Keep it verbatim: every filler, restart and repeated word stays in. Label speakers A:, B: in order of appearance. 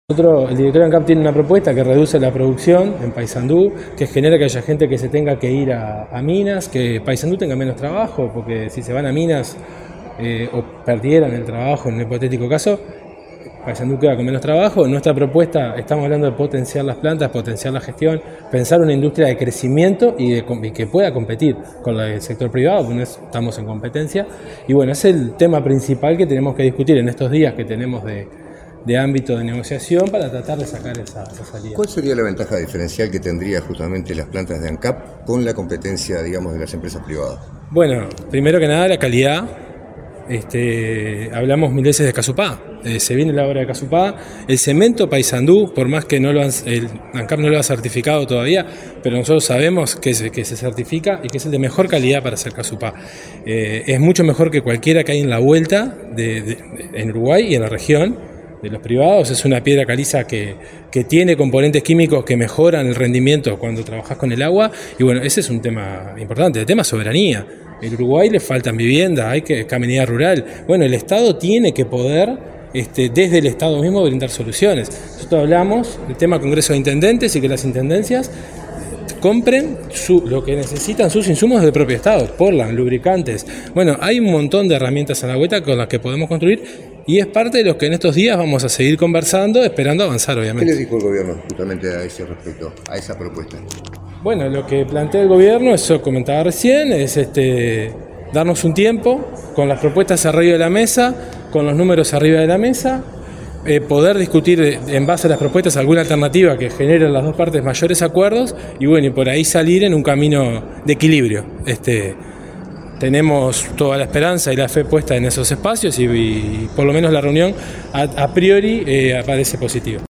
A: Nosotros, el director de ANCAP tiene una propuesta que reduce la producción en Paysandú, que genera que haya gente que se tenga que ir a, a minas, que Paysandú tenga menos trabajo, porque si se van a minas eh, o perdieran el trabajo en un hipotético caso, Paysandú queda con menos trabajo. Nuestra propuesta, estamos hablando de potenciar las plantas, potenciar la gestión, pensar una industria de crecimiento y, de, y que pueda competir con el sector privado, porque no estamos en competencia. Y bueno, ese es el tema principal que tenemos que discutir en estos días que tenemos de de ámbito de negociación para tratar de sacar esa, esa salida.
B: ¿Cuál sería la ventaja diferencial que tendría justamente las plantas de ANCAP con la competencia, digamos, de las empresas privadas?
A: Bueno, primero que nada la calidad. Este, hablamos mil veces de Casupá, eh, se viene la obra de Casupá, el cemento Paysandú, por más que no lo han, el ANCAP no lo ha certificado todavía, pero nosotros sabemos que se, que se certifica y que es el de mejor calidad para hacer Casupá. Eh, es mucho mejor que cualquiera que hay en la vuelta de, de, de, en Uruguay y en la región de los privados. Es una piedra caliza que, que tiene componentes químicos que mejoran el rendimiento cuando trabajas con el agua, y bueno, ese es un tema importante, el tema soberanía. En Uruguay le faltan viviendas, hay que caminidad rural. Bueno, el Estado tiene que poder, este, desde el Estado mismo, brindar soluciones. Nosotros hablamos del tema Congreso de Intendentes y que las intendencias compren su, lo que necesitan, sus insumos del propio Estado, Portland, lubricantes. Bueno, hay un montón de herramientas a la vuelta con las que podemos construir y es parte de lo que en estos días vamos a seguir conversando, esperando avanzar, obviamente.
B: ¿Qué le dijo el gobierno justamente a ese respecto, a esa propuesta?
A: Bueno, lo que plantea el gobierno, eso comentaba recién, es este, darnos un tiempo con las propuestas arriba de la mesa, con los números arriba de la mesa, eh, poder discutir en base a las propuestas alguna alternativa que genere en las dos partes mayores acuerdos y bueno, y por ahí salir en un camino de equilibrio. Este, tenemos toda la esperanza y la fe puesta en esos espacios y, y por lo menos la reunión a, a priori eh, parece positiva.